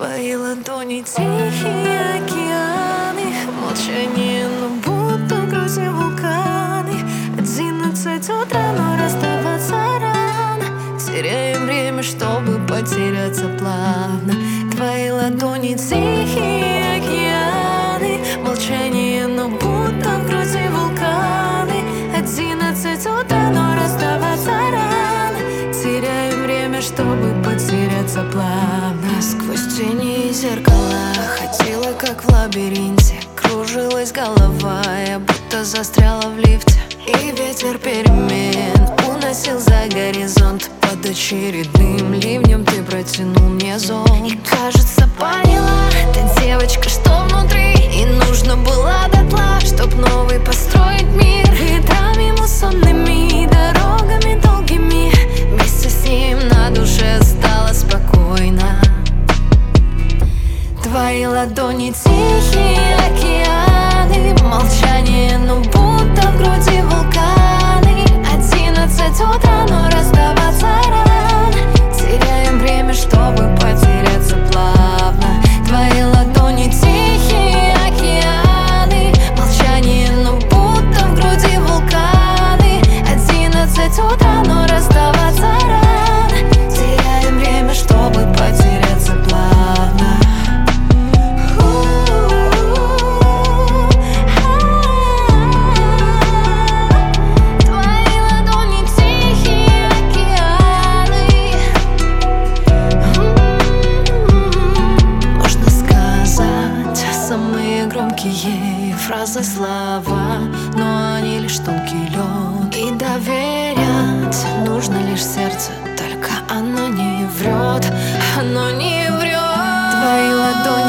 Твои ладони тихие океаны, молчание, но будто в груди вулканы. 11 утра, но расставаться рано. Теряем время, чтобы потеряться плавно. Твои ладони тихие океаны, молчание, но будто в груди вулканы. 11 утра, но расставаться рано. Теряем время, чтобы потеряться плавно. Сквозь тени и зеркала ходила, как в лабиринте. Кружилась голова, я будто застряла в лифте. И ветер перемен уносил за горизонт. Под очередным ливнем ты протянул мне зонт. И кажется, поняла, ты девочка, что внутри. И нужно было дотла, чтоб новый построить мир. Ветрами муссонными, дорогами долгими. Вместе с ним на душе стало спокойно. Твои ладони тихие океаны, молчание, но будто в груди вулканы. 11 утра, но расставаться рано. Теряем время, чтобы потеряться плавно. Твои ладони тихие океаны, молчание, но будто в груди вулканы. 11 утра, но расставаться рано. Теряем время, чтобы потеряться плавно. Громкие фразы, слова, но они лишь тонкий лед. И доверять нужно лишь сердце, только оно не врет, оно не врет. Твои ладони